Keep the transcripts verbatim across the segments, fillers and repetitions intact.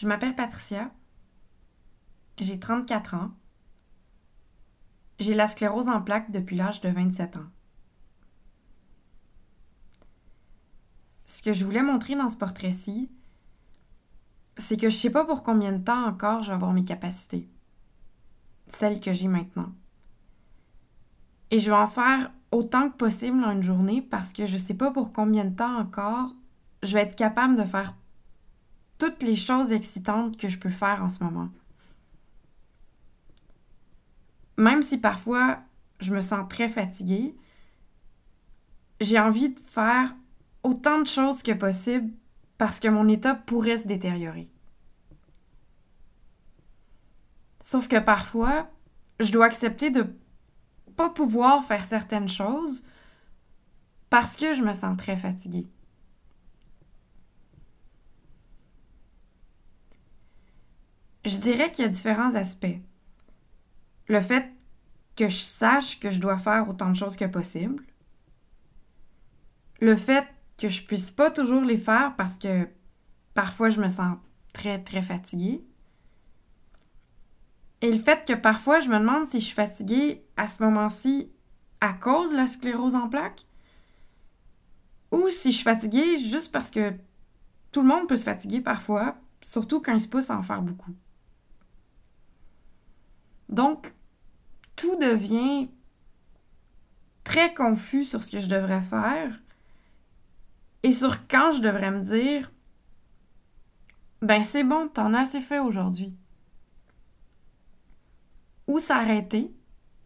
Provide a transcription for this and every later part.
Je m'appelle Patricia. J'ai trente-quatre ans. J'ai la sclérose en plaques depuis l'âge de vingt-sept ans. Ce que je voulais montrer dans ce portrait-ci, c'est que je sais pas pour combien de temps encore je vais avoir mes capacités. Celles que j'ai maintenant. Et je vais en faire autant que possible en une journée parce que je sais pas pour combien de temps encore je vais être capable de faire toutes les choses excitantes que je peux faire en ce moment. Même si parfois je me sens très fatiguée, j'ai envie de faire autant de choses que possible parce que mon état pourrait se détériorer. Sauf que parfois, je dois accepter de pas pouvoir faire certaines choses parce que je me sens très fatiguée. Je dirais qu'il y a différents aspects. Le fait que je sache que je dois faire autant de choses que possible. Le fait que je puisse pas toujours les faire parce que parfois je me sens très très fatiguée. Et le fait que parfois je me demande si je suis fatiguée à ce moment-ci à cause de la sclérose en plaques ou si je suis fatiguée juste parce que tout le monde peut se fatiguer parfois, surtout quand il se pousse à en faire beaucoup. Donc, tout devient très confus sur ce que je devrais faire et sur quand je devrais me dire ben c'est bon, t'en as assez fait aujourd'hui. Ou s'arrêter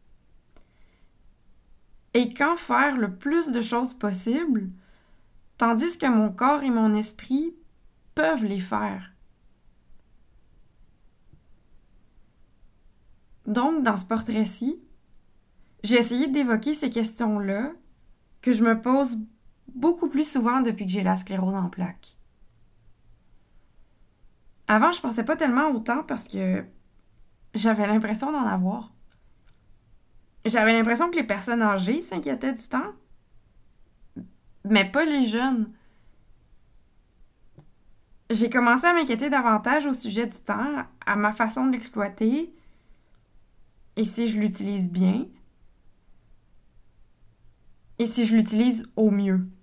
et quand faire le plus de choses possible, tandis que mon corps et mon esprit peuvent les faire. Donc, dans ce portrait-ci, j'ai essayé d'évoquer ces questions-là que je me pose beaucoup plus souvent depuis que j'ai la sclérose en plaques. Avant, je pensais pas tellement autant parce que j'avais l'impression d'en avoir. J'avais l'impression que les personnes âgées s'inquiétaient du temps, mais pas les jeunes. J'ai commencé à m'inquiéter davantage au sujet du temps, à ma façon de l'exploiter, et si je l'utilise bien, et si je l'utilise au mieux.